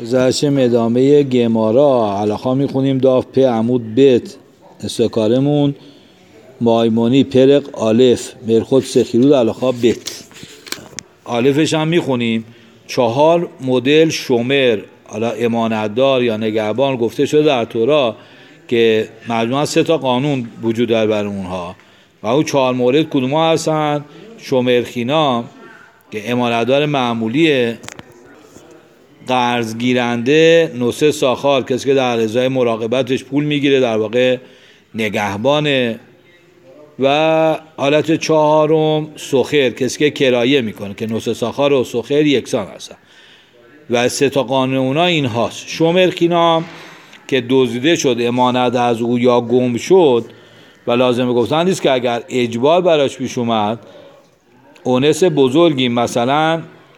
زرشم ادامه گمارا علاقا میخونیم داف په عمود بیت استکارمون مایمونی پرق آلف مرخود سخیرود علاقا بیت آلفش هم میخونیم 4 مدل شمر حالا امانتدار یا نگهبان گفته شده در تورا که مجموعاً 3 قانون وجود داره برای اونها و اون 4 مورد کدوم ها هستن؟ شمرخینا که امانتدار معمولیه، قرض گیرنده نوسه ساخار کسی که در ازای مراقبتش پول میگیره در واقع نگهبانه، و حالت 4 سخر کسی که کرایه میکنه که نوسه ساخار و سخر یکسان هستن و 3 قانون اونا این هاست. شمرخینا که دزدیده شد امانت از او یا گم شد و لازمه گفتن نیست که اگر اجبار براش پیش اومد اونس بزرگی مثلا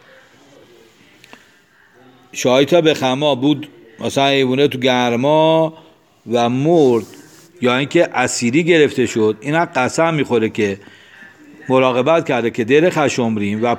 شایتا به خما بود مثلا ایوونه تو گرما و مرد یا اینکه اسیری گرفته شد، اینا قسم میخوره که مراقبت کرده که در خشمریم و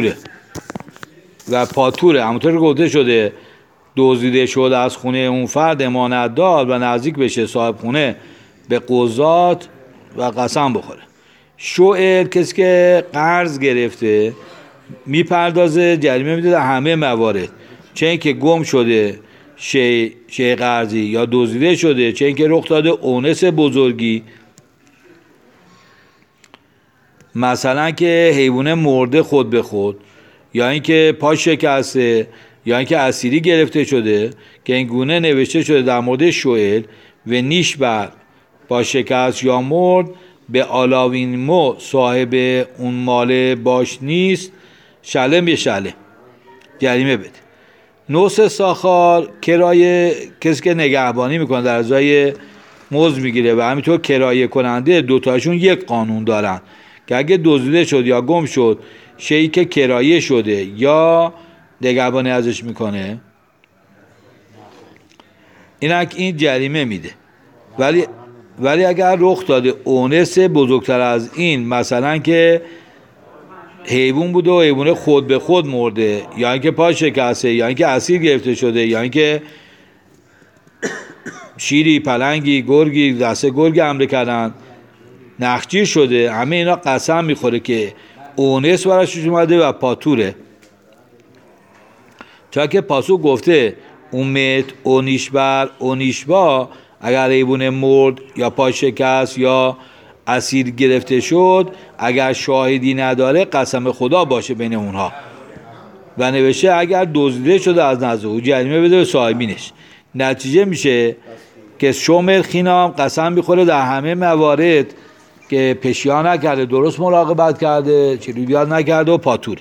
پاتوره همونطور که گفته شده دزدیده شد از خونه اون فرد امانت دار و نزدیک بشه صاحب خونه به قضات و قسم بخوره. شوئر کسی که قرض گرفته میپردازه، جریمه میده در همه موارد، چه اینکه گم شده شی قرضی یا دزدیده شده، چه اینکه رخ داده اونس بزرگی مثلا که حیوانه مرده خود به خود یا اینکه پا شکسته یا اینکه اسیری گرفته شده که این گونه نوشته شده در مورد شوئر و نیش بر با شکست یا مرد به علاوین مو صاحب اون مال باش نیست شلم یه شله جریمه بده. نوسه ساخار کرایه کسی که نگهبانی میکنه در ازای مزد میگیره و همینطور کرایه کننده دوتاشون یک قانون دارن که اگه دزدیده شد یا گم شد شیئی که کرایه شده یا نگهبانی ازش میکنه این جریمه میده، ولی اگر رخ داده اونس بزرگتر از این مثلا که حیوان بوده و حیوان خود به خود مرده یا اینکه پا شکسته یا اینکه اسیر گرفته شده یا اینکه شیری پلنگی گرگی دسته گرگ حمله کردن نخجیر شده، همه اینا قسم میخوره که اونس براش اومده و پاتوره، چون که پاسو گفته اومت اونیشبر اونیشبا اگر حیوان مرد یا پا شکست یا اسیر گرفته شد اگر شاهدی نداره قسم خدا باشه بین اونها و نوشته اگر دزدیده شده از نزد او جریمه بده به صاحبینش. نتیجه میشه که شمر خینام قسم میخوره در همه موارد که پشیا نکرده، درست مراقبت کرده، چلویات نکرده و پاتور.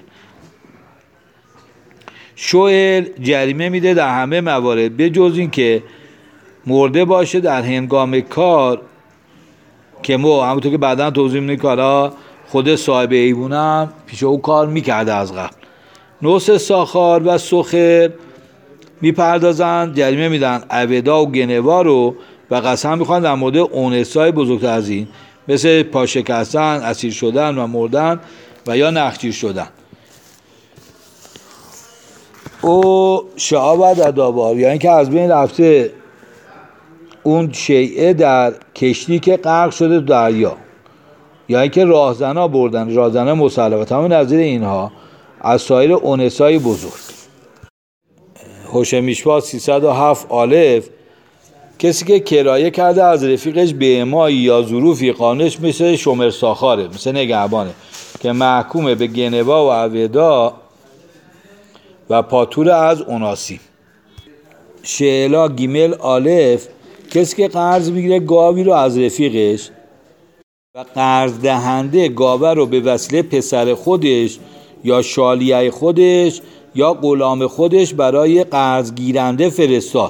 شوئر جریمه میده در همه موارد به جز این که مرده باشه در هنگام کار که همونطور که بعداً توضیح میدیم کارا خود صاحب ایوونم پیش او کار میکرده از قبل. نوسه ساخار و سخر میپردازن، جریمه میدن عودا و گنوا رو و قسم میخوان در مورد اونسای بزرگتر از این مثل پاشکستن، اسیر شدن و مردن و یا نخجیر شدن. او شعاب ادابار یا اینکه از بین رفته اون شیعه در کشتی که غرق شده تو دریا یا اینکه راهزنا بردن، راهزنا مسلح و تمام نظیر اینها از سایر اونسای بزرگ. هوش میشوا 307 آلف کسی که کرایه کرده از رفیقش به اعمایی یا ظروفی قانونش مثل شمر ساخاره، مثل نگهبانه که محکومه به گنوا و عودا و پاتور از اوناسی. شعلا گیمل آلف کسی که قرض میگیره گاوی رو از رفیقش و قرض دهنده گاوه رو به وسیله پسر خودش یا شالیه خودش یا غلام خودش برای قرض گیرنده فرستاد،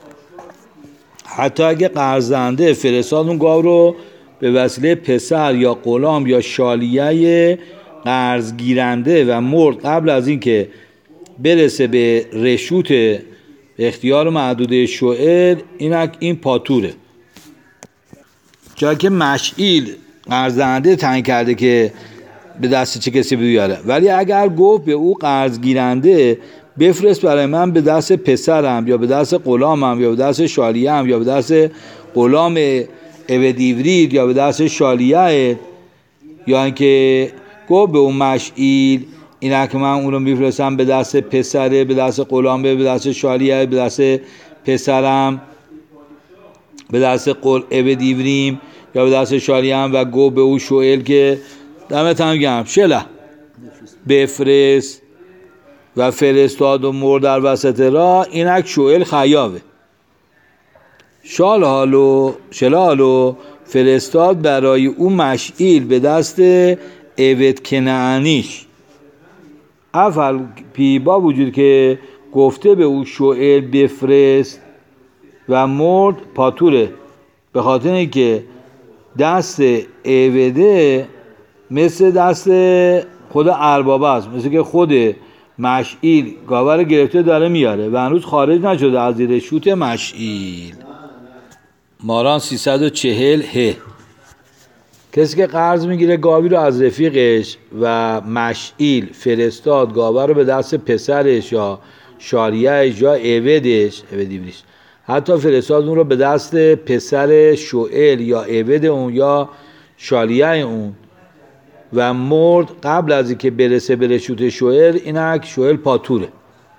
حتی اگه قرض دهنده فرستاد اون گاو رو به وسیله پسر یا غلام یا شالیه قرض گیرنده و مرد قبل از این که برسه به رشوت اختیار محدوده شوئر، این پاتوره، چون که مشعیل قرض دهنده تعیین کرده که به دست چه کسی بیاره، ولی اگر گفت به او قرض گیرنده بفرست برای من به دست پسرم یا به دست غلامم یا به دست شالیه‌ام یا به دست غلام عبدیورید یا به دست شالیه، یا اینکه گفت به اون مشعیل اینه که من اون رو میفرستم به دست پسره، به دست غلامه، به دست شالیه، به دست پسرم، به دست عبدیوریم یا به دست شالیه‌ام، و گفت به اون شوئیل که دمت گرم شله بفرست و فرستاد و مرد در وسط راه. اینک شوئیل خیابه. شلالو فرستاد برای او مشعیل به دست عبد کنعانیش. اول پی با وجود که گفته به او شوئیل بفرست و مرد پاتوره، به خاطر اینکه دست عبده مثل دست خود اربابه است، مثل که خود مشعیل گاوه رو گرفته داره میاره و هنوز خارج نشده از زیر شوت مشعیل. ماران 340 کسی که قرض میگیره گاوی رو از رفیقش و مشعیل فرستاد گاوه رو به دست پسرش یا شاریهش یا عبدش، حتی فرستاد اون رو به دست پسر شوئیل یا عبد اون یا شالیه اون و مرد قبل از اینکه برسه به رشوت شوئیل، اینک شوئیل پاتوره.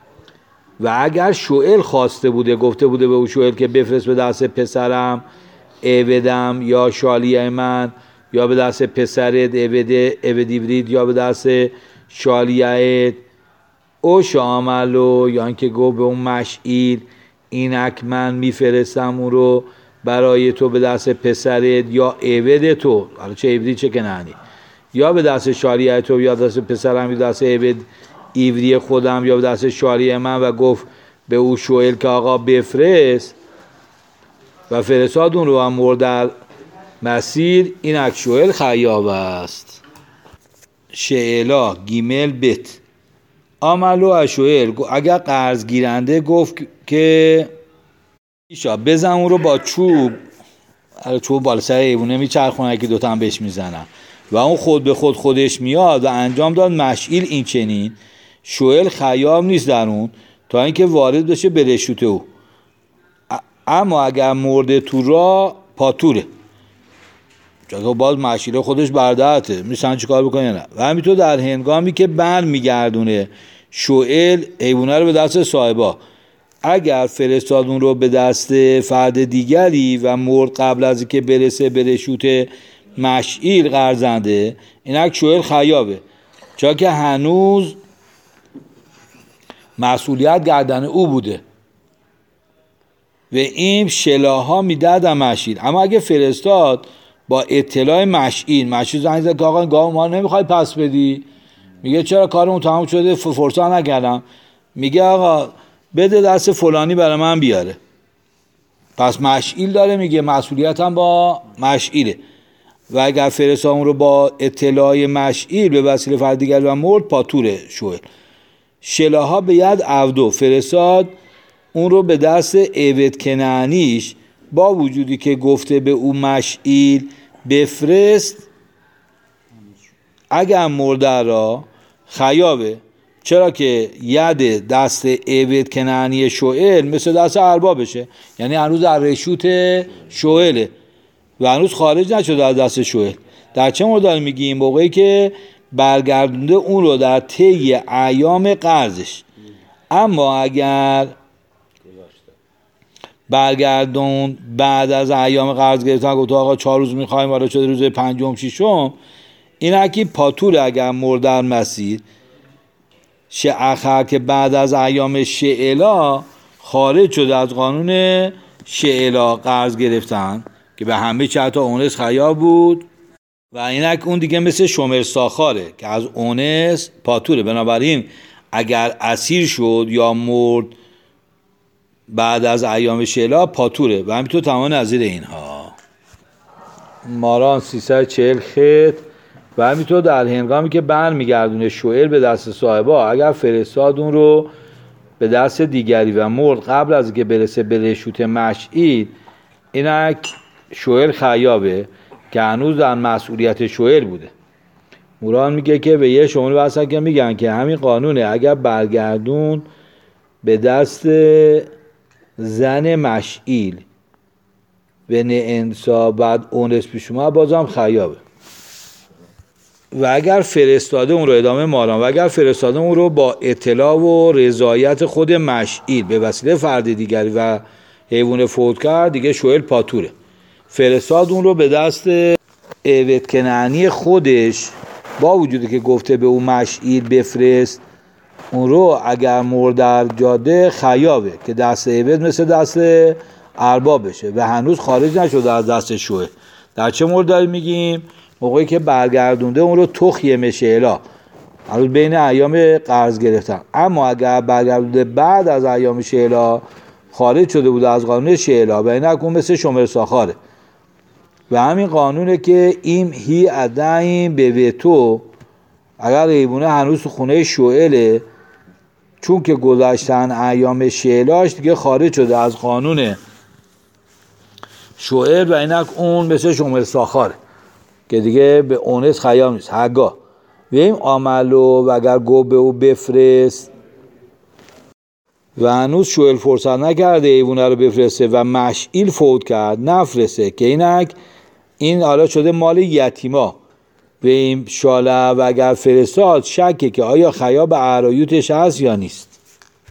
و اگر شوئیل خواسته بوده، گفته بوده به اون شوئیل که بفرست به دست پسرم عبدم یا شالیه من یا به دست پسرت عبدیورید یا به دست شالیه او شاملو، یا اینکه گفت به اون مشعیل اینک من میفرستم اون رو برای تو به دست پسرت یا عبد تو، حالا چه عبدی چه کنعانی، یا به دست شالیه تو یا دست پسرم یا دست عبد ایوری خودم یا به دست شالیه من، و گفت به او شوئیل که آقا بفرست و فرستاد اون رو هم مرد در مسیر. اینک شوئیل خیاب است. شعلا گیمل بت عملو اشوئیل، اگر قرض گیرنده گفت که ایشا بزن اون رو با چوب بالا سر ایوونه میچرخونه که دوتا هم بهش میزنن و اون خود به خودش میاد و انجام داد مشعیل این چنین، شوئیل خیاب نیست در اون تا اینکه وارد بشه به رشوت او. اما اگر مرده تو را پاتوره، چون باز مشعیل خودش بردهته، میسن چی کار بکنه نه. و همینطور در هنگامی که بر میگردونه شوئیل حیوانه رو به دست صاحبا، اگر فرستاد اون رو به دست فرد دیگری و مرد قبل از اینکه برسه به رشوت مشعیل قرضنده، اینک شوئیل خیابه، چون که هنوز مسئولیت گردن او بوده و این شلاها میدادن مشعیل. اما اگه فرستاد با اطلاع مشعیل زنگ زد که آقا گاو ما نمیخوای پس بدی، میگه چرا کارمون تمام شده فرصت نکردم، میگه آقا بده دست فلانی برای من بیاره، پس مشعیل داره میگه مسئولیتم با مشعیله. و اگر فرستاد اون رو با اطلاع مشعیل به وسیله فرد دیگر و مرد پاتوره شوئیل. شلاها به ید عبدو فرستاد اون رو به دست عبد کنعانیش، با وجودی که گفته به او مشعیل بفرست، اگر مرده را خیابه، چرا که ید دست عبد کنعانی شوئیل مثل دست اربابشه، یعنی هنوز در رشوت شوئیله و هنوز خارج نشده از دست شوئیل. در چه مورد میگیم؟ موقعی که برگردونده اون رو در طی ایام قرضش. اما اگر برگردون بعد از ایام قرض گرفتن، گفت آقا 4 روز میخوایم، وارد شده روز 5م 6م، این اکی پاتور اگر مرد در مسیر شعخر که بعد از ایام شعلا خارج شده از قانون شعلا قرض گرفتن که به همه چه حتی اونس خیاب بود و اینک اون دیگه مثل شمر ساخاره که از اونس پاتوره. بنابراین اگر اسیر شد یا مرد بعد از ایام شعلا پاتوره و همینطور تمام نظیر اینها. ماران 340 خط. و همینطور در هنگامی که بر میگردونه شوئیل به دست صاحبا، اگر فرستاد اون رو به دست دیگری و مرد قبل از اینکه برسه به رشوت مشعیل، اینک شوئیل خیابه که هنوز در مسئولیت شوئیل بوده. موران میگه که به یه شمول واسه که میگن که همین قانونه، اگر برگردون به دست زن مشعیل و نه انسا بعد اونس پیش اومد بازم خیابه. و اگر فرستاده اون رو ادامه ماران و اگر فرستاده اون رو با اطلاع و رضایت خود مشعیل به وسیله فرد دیگری و حیوان فوت کرد، دیگه شوئیل پاتوره. فرستاد اون رو به دست عبد کنعانی خودش، با وجودی که گفته به اون مشعیل بفرست اون رو، اگر مرد در جاده خیابه که دست عبد مثل دست ارباب بشه و هنوز خارج نشده از دست شوئیل. در چه مورد داریم میگیم؟ موقعی که برگردونده اون رو تخیم شعلا، هنوز بین ایام قرض گرفتن. اما اگر برگردونده بعد از ایام شعلا، خارج شده بوده از قانون شعلا و اینک اون مثل شمر ساخاره. و همین قانونه که این هی عدایم به ویتو، اگر حیوانه هنوز تو خونه شوئیله، چون که گذاشتن ایام شعلاش، دیگه خارج شده از قانون شوئیل و اینک اون مثل شمر ساخاره که دیگه به اونس خیام نیست. هرگاه ویم عملو و اگر گو به او بفرست و هنوز شوئیل فرصت نکرده حیوانه رو بفرسته و مشعیل فوت کرد، نفرسته که اینک این حالا شده مال یتیما و این شاله و اگر فرستاد شکه که آیا خیاب عرایوتش هست یا نیست.